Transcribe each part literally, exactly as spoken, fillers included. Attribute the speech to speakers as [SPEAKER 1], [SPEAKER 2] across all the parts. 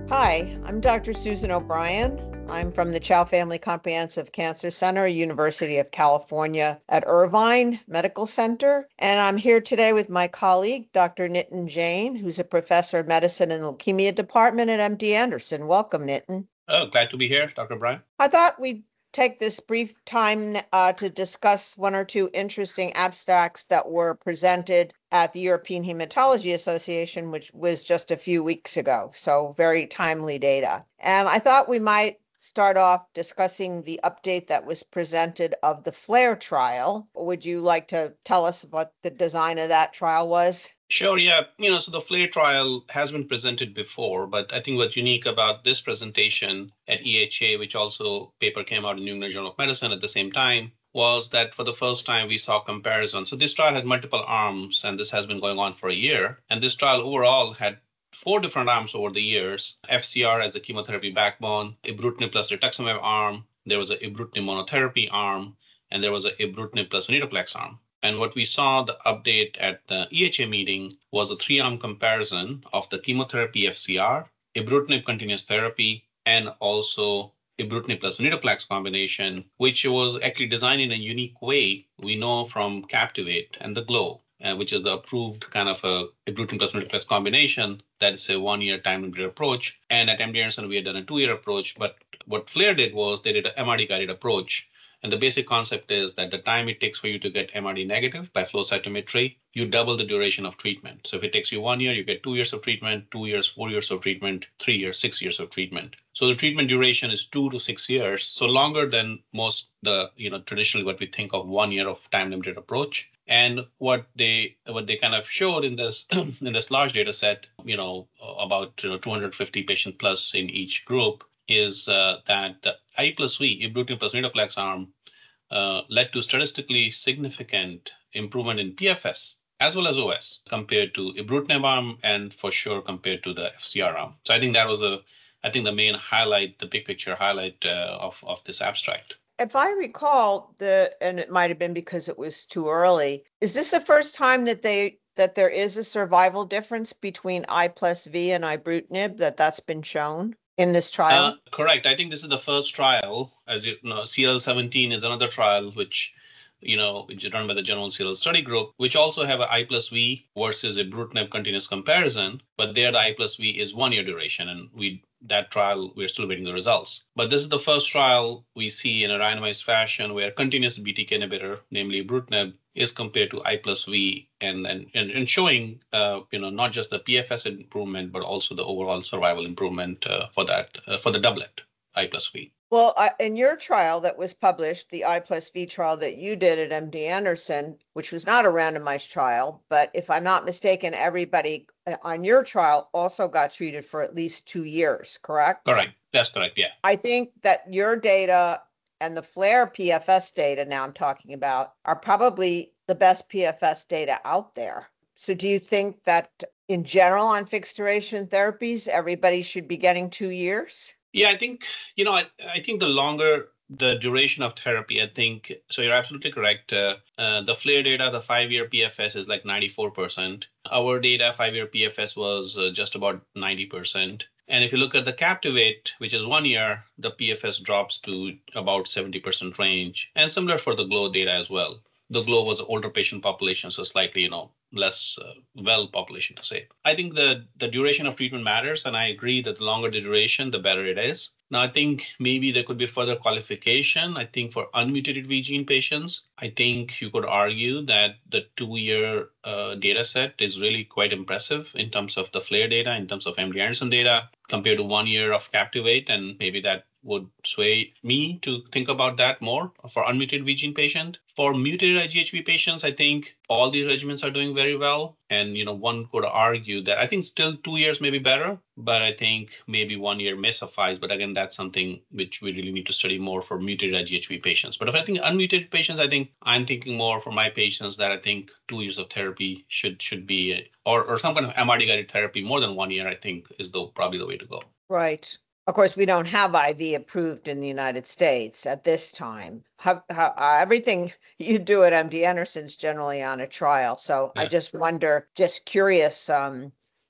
[SPEAKER 1] Hi, I'm Doctor Susan O'Brien. I'm from the Chow Family Comprehensive Cancer Center, University of California at Irvine Medical Center. And I'm here today with my colleague, Doctor Nitin Jain, who's a professor of medicine in the leukemia department at M D Anderson. Welcome, Nitin.
[SPEAKER 2] Oh, glad to be here, Doctor Bryan.
[SPEAKER 1] I thought we'd take this brief time uh, to discuss one or two interesting abstracts that were presented at the European Hematology Association, which was just a few weeks ago. So very timely data. And I thought we might start off discussing the update that was presented of the FLAIR trial. Would you like to tell us what the design of that trial was?
[SPEAKER 2] Sure, yeah. You know, so the FLAIR trial has been presented before, but I think what's unique about this presentation at E H A, which also paper came out in New England Journal of Medicine at the same time, was that for the first time we saw comparison. So this trial had multiple arms, and this has been going on for a year. And this trial overall had four different arms over the years: F C R as a chemotherapy backbone, ibrutinib plus rituximab arm, there was a ibrutinib monotherapy arm, and there was a ibrutinib plus venetoclax arm. And what we saw, the update at the E H A meeting, was a three-arm comparison of the chemotherapy F C R, ibrutinib continuous therapy, and also ibrutinib plus venetoclax combination, which was actually designed in a unique way. We know from Captivate and the GLOW, uh, which is the approved kind of a ibrutinib plus venetoclax combination, that is a one-year time-limited approach. And at M D Anderson, we had done a two-year approach. But what FLAIR did was they did an M R D-guided approach. And the basic concept is that the time it takes for you to get M R D negative by flow cytometry, you double the duration of treatment. So if it takes you one year, you get two years of treatment, two years, four years of treatment, three years, six years of treatment. So the treatment duration is two to six years, so longer than most the, you know, traditionally what we think of one year of time-limited approach. And what they what they kind of showed in this in this large data set, you know, about you know, two hundred fifty patient plus in each group, is uh, that the I plus V, ibrutinib plus venetoclax arm, uh, led to statistically significant improvement in P F S as well as O S compared to ibrutinib arm, and for sure compared to the F C R arm. So I think that was a, I think the main highlight, the big picture highlight uh, of of this abstract.
[SPEAKER 1] If I recall, the and it might have been because it was too early, is this the first time that they that there is a survival difference between I plus V and ibrutinib, that that's been shown in this trial?
[SPEAKER 2] Uh, correct. I think this is the first trial. As you know, C L seventeen is another trial which, you know, which is run by the General C L L Study Group, which also have an I plus V versus ibrutinib continuous comparison, but there the I plus V is one year duration, and we that trial we're still waiting the results. But this is the first trial we see in a randomized fashion where continuous B T K inhibitor, namely ibrutinib, is compared to I plus V, and and and showing uh, you know not just the P F S improvement but also the overall survival improvement uh, for that uh, for the doublet I plus V.
[SPEAKER 1] Well, I, in your trial that was published, the I plus V trial that you did at M D Anderson, which was not a randomized trial, but if I'm not mistaken, everybody on your trial also got treated for at least two years, correct?
[SPEAKER 2] Correct. That's correct. Yeah.
[SPEAKER 1] I think that your data and the FLAIR P F S data now I'm talking about are probably the best P F S data out there. So do you think that in general on fixed duration therapies, everybody should be getting two years?
[SPEAKER 2] Yeah, I think, you know, I, I think the longer the duration of therapy, I think, so you're absolutely correct. Uh, uh, the FLAIR data, the five-year P F S is like ninety-four percent. Our data, five-year P F S was uh, just about ninety percent. And if you look at the Captivate, which is one year, the P F S drops to about seventy percent range. And similar for the GLOW data as well. The GLOW was an older patient population, so slightly, you know, less uh, well population to say. I think the, the duration of treatment matters, and I agree that the longer the duration, the better it is. Now, I think maybe there could be further qualification. I think for unmutated V gene patients, I think you could argue that the two-year uh, data set is really quite impressive in terms of the FLAIR data, in terms of M D Anderson data, compared to one year of Captivate, and maybe that would sway me to think about that more for unmutated V gene patient. For mutated I G H V patients, I think all these regimens are doing very well. And, you know, one could argue that I think still two years may be better, but I think maybe one year may suffice. But again, that's something which we really need to study more for mutated I G H V patients. But if I think unmutated patients, I think I'm thinking more for my patients that I think two years of therapy should should be, or, or some kind of M R D-guided therapy more than one year, I think is the, probably the way to go.
[SPEAKER 1] Right. Of course, we don't have I V approved in the United States at this time. How, how, uh, everything you do at M D Anderson's generally on a trial. So yeah. I just wonder, just curious, um,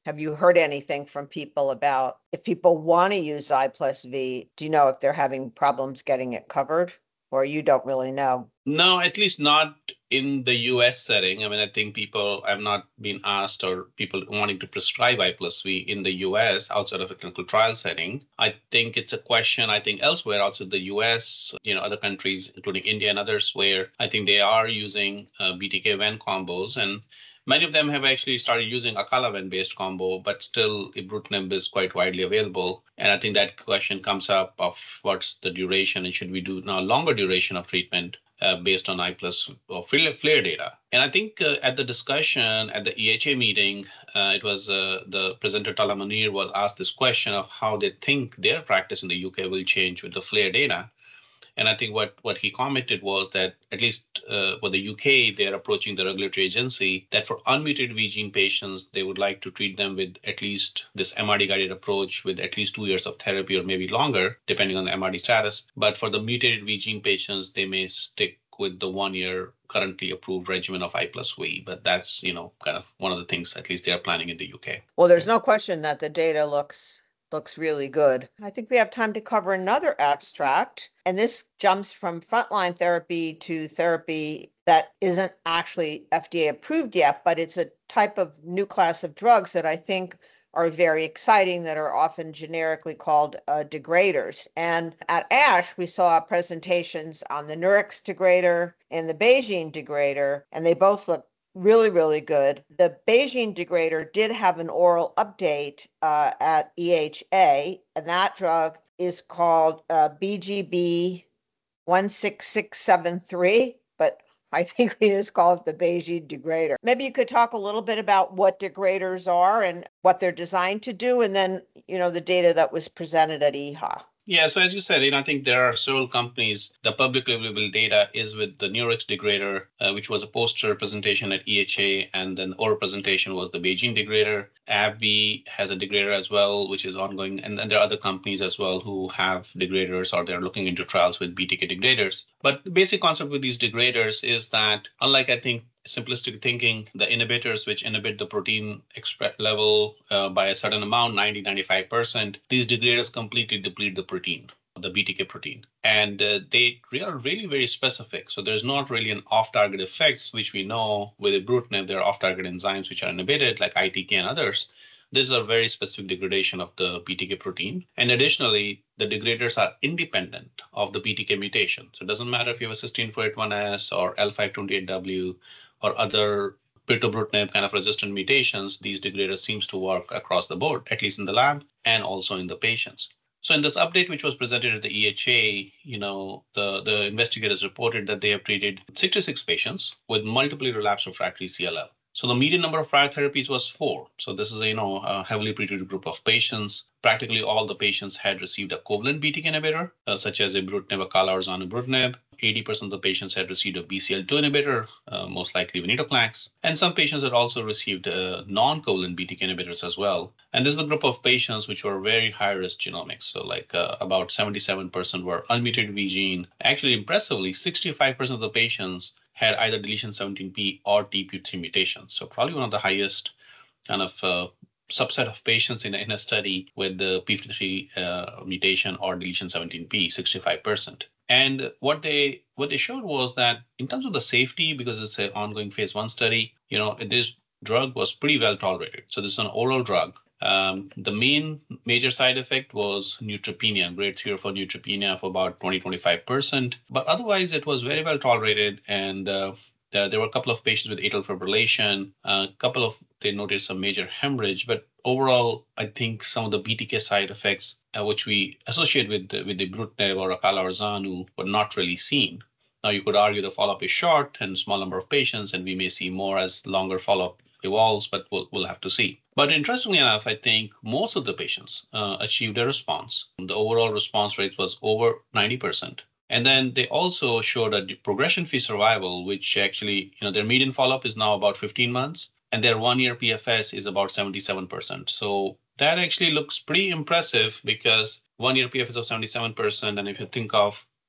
[SPEAKER 1] Have you heard anything from people about if people want to use I plus V? Do you know if they're having problems getting it covered, or you don't really know?
[SPEAKER 2] No, at least not in the U S setting. I mean, I think people have not been asked or people wanting to prescribe I plus V in the U S outside of a clinical trial setting. I think it's a question, I think elsewhere outside the U S, you know, other countries, including India and others, where I think they are using uh, B T K Ven combos. And many of them have actually started using Acalaven based combo, but still ibrutinib is quite widely available. And I think that question comes up of what's the duration and should we do now longer duration of treatment uh, based on I plus or FLAIR data. And I think uh, at the discussion at the E H A meeting, uh, it was uh, the presenter Tala Munir was asked this question of how they think their practice in the U K will change with the FLAIR data. And I think what, what he commented was that at least uh, for the U K, they're approaching the regulatory agency that for unmutated V gene patients, they would like to treat them with at least this M R D-guided approach with at least two years of therapy or maybe longer, depending on the M R D status. But for the mutated V gene patients, they may stick with the one-year currently approved regimen of I plus V. But that's, you know, kind of one of the things at least they are planning in the U K.
[SPEAKER 1] Well, there's no question that the data looks looks really good. I think we have time to cover another abstract, and this jumps from frontline therapy to therapy that isn't actually F D A approved yet, but it's a type of new class of drugs that I think are very exciting that are often generically called uh, degraders. And at ASH, we saw presentations on the Nurix degrader and the BeiGene degrader, and they both look really, really good. The BeiGene degrader did have an oral update uh, at E H A, and that drug is called uh, B G B one six six seven three, but I think we just call it the BeiGene degrader. Maybe you could talk a little bit about what degraders are and what they're designed to do, and then, you know, the data that was presented at E H A.
[SPEAKER 2] Yeah, so as you said, you know, I think there are several companies. The publicly available data is with the Nurix degrader, uh, which was a poster presentation at E H A, and then oral presentation was the BeiGene degrader. AbbVie has a degrader as well, which is ongoing, and then there are other companies as well who have degraders or they're looking into trials with B T K degraders. But the basic concept with these degraders is that, unlike I think simplistic thinking, the inhibitors which inhibit the protein express level uh, by a certain amount, ninety, ninety-five percent, these degraders completely deplete the protein, the B T K protein. And uh, they are really very specific. So there's not really an off-target effects, which we know with ibrutinib, there are off-target enzymes which are inhibited, like I T K and others. This is a very specific degradation of the B T K protein. And additionally, the degraders are independent of the B T K mutation. So it doesn't matter if you have a cysteine four eighty-one S or L five twenty-eight W or other pirtobrutinib kind of resistant mutations, these degraders seems to work across the board, at least in the lab and also in the patients. So in this update, which was presented at the E H A, you know, the, the investigators reported that they have treated sixty-six patients with multiply relapsed refractory C L L. So the median number of prior therapies was four. So this is a, you know, a heavily pretreated group of patients. Practically all the patients had received a covalent B T K inhibitor, uh, such as ibrutinib, acala, or zanubrutinib. eighty percent of the patients had received a B C L two inhibitor, uh, most likely venetoclax. And some patients had also received uh, non-covalent B T K inhibitors as well. And this is a group of patients which were very high-risk genomics. So like uh, about seventy-seven percent were unmutated V gene. Actually, impressively, sixty-five percent of the patients had either deletion seventeen p or T P three mutations. So probably one of the highest kind of uh, subset of patients in a, in a study with the p fifty-three uh, mutation or deletion seventeen p, sixty-five percent. And what they what they showed was that in terms of the safety, because it's an ongoing phase one study, you know, this drug was pretty well tolerated. So this is an oral drug. Um, the main major side effect was neutropenia, grade three or four neutropenia of about twenty to twenty-five percent. But otherwise, it was very well tolerated. And uh, there, there were a couple of patients with atrial fibrillation, a couple of, they noticed some major hemorrhage. But overall, I think some of the B T K side effects, uh, which we associate with, with the ibrutinib or acala or zanu, were not really seen. Now, you could argue the follow-up is short and small number of patients, and we may see more as longer follow-up evolves, but we'll, we'll have to see. But interestingly enough, I think most of the patients uh, achieved a response. The overall response rate was over ninety percent. And then they also showed a progression-free survival, which actually, you know, their median follow-up is now about fifteen months, and their one-year P F S is about seventy-seven percent. So that actually looks pretty impressive because one-year P F S of seventy-seven percent, and if you think of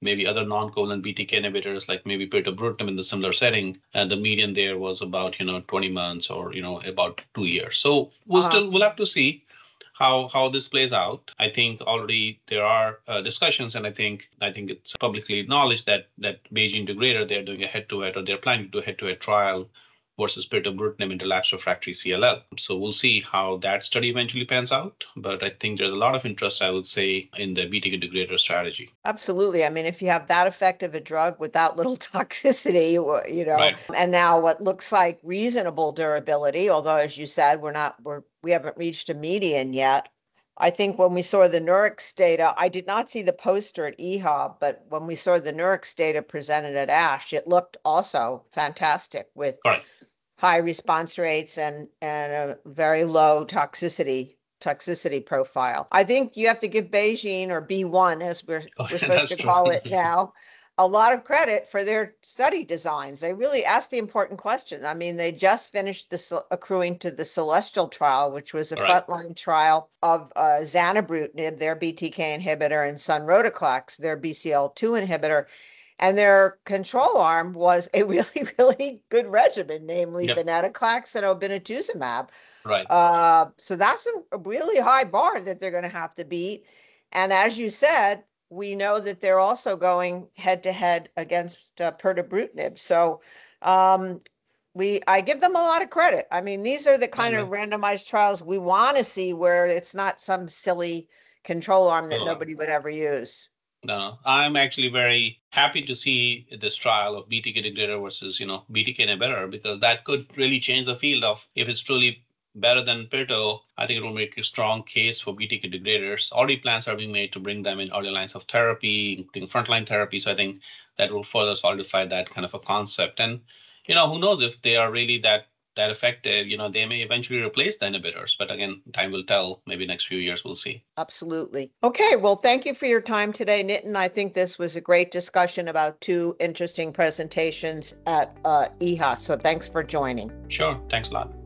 [SPEAKER 2] maybe other non-covalent B T K inhibitors like maybe pirtobrutinib in the similar setting, and the median there was about, you know, twenty months or, you know, about two years. So we'll
[SPEAKER 1] Uh-huh.
[SPEAKER 2] still, we'll have to see how how this plays out. I think already there are uh, discussions, and I think I think it's publicly acknowledged that that BeiGene degrader, they're doing a head-to-head, or they're planning to do a head-to-head trial versus pirtobrutinib in relapsed refractory C L L. So we'll see how that study eventually pans out. But I think there's a lot of interest, I would say, in the B T K degrader strategy.
[SPEAKER 1] Absolutely. I mean, if you have that effective a drug with that little toxicity, you know,
[SPEAKER 2] Right.
[SPEAKER 1] and now what looks like reasonable durability, although as you said, we're not, we're, we haven't reached a median yet. I think when we saw the Nurix data, I did not see the poster at E H A, but when we saw the Nurix data presented at ASH, it looked also fantastic with
[SPEAKER 2] Correct.
[SPEAKER 1] high response rates and, and a very low toxicity toxicity profile. I think you have to give BeiGene, or B one as we're,
[SPEAKER 2] Oh,
[SPEAKER 1] we're supposed to call
[SPEAKER 2] true.
[SPEAKER 1] it now, a lot of credit for their study designs. They really asked the important question. I mean, they just finished the accruing to the Celestial trial, which was a
[SPEAKER 2] right.
[SPEAKER 1] frontline trial of uh, zanubrutinib, their B T K inhibitor, and sonrotoclax, their B C L two inhibitor. And their control arm was a really, really good regimen, namely
[SPEAKER 2] Yep.
[SPEAKER 1] venetoclax and obinutuzumab.
[SPEAKER 2] Right.
[SPEAKER 1] Uh, so that's a really high bar that they're going to have to beat. And as you said, we know that they're also going head to head against uh, pirtobrutinib. So um, we, I give them a lot of credit. I mean, these are the kind of randomized trials we want to see, where it's not some silly control arm that nobody would ever use.
[SPEAKER 2] No, I'm actually very happy to see this trial of B T K degrader versus, you know, B T K inhibitor, because that could really change the field of, if it's truly better than pirto, I think it will make a strong case for B T K degraders. Already plans are being made to bring them in early lines of therapy, including frontline therapy. So I think that will further solidify that kind of a concept. And, you know, who knows if they are really that that effective, you know, they may eventually replace the inhibitors. But again, time will tell. Maybe next few years we'll see.
[SPEAKER 1] Absolutely. Okay, well, thank you for your time today, Nitin. I think this was a great discussion about two interesting presentations at uh, E H A. So thanks for joining.
[SPEAKER 2] Sure. Thanks a lot.